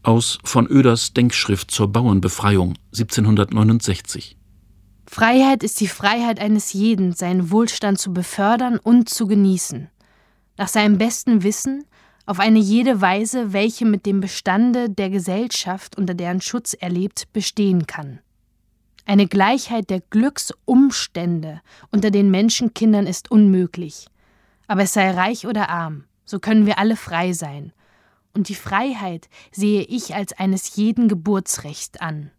Aus von Oeders Denkschrift zur Bauernbefreiung 1769. Freiheit ist die Freiheit eines jeden, seinen Wohlstand zu befördern und zu genießen. Nach seinem besten Wissen, auf eine jede Weise, welche mit dem Bestande der Gesellschaft, unter deren Schutz er lebt, bestehen kann. Eine Gleichheit der Glücksumstände unter den Menschenkindern ist unmöglich. Aber es sei reich oder arm, so können wir alle frei sein. Und die Freiheit sehe ich als eines jeden Geburtsrecht an.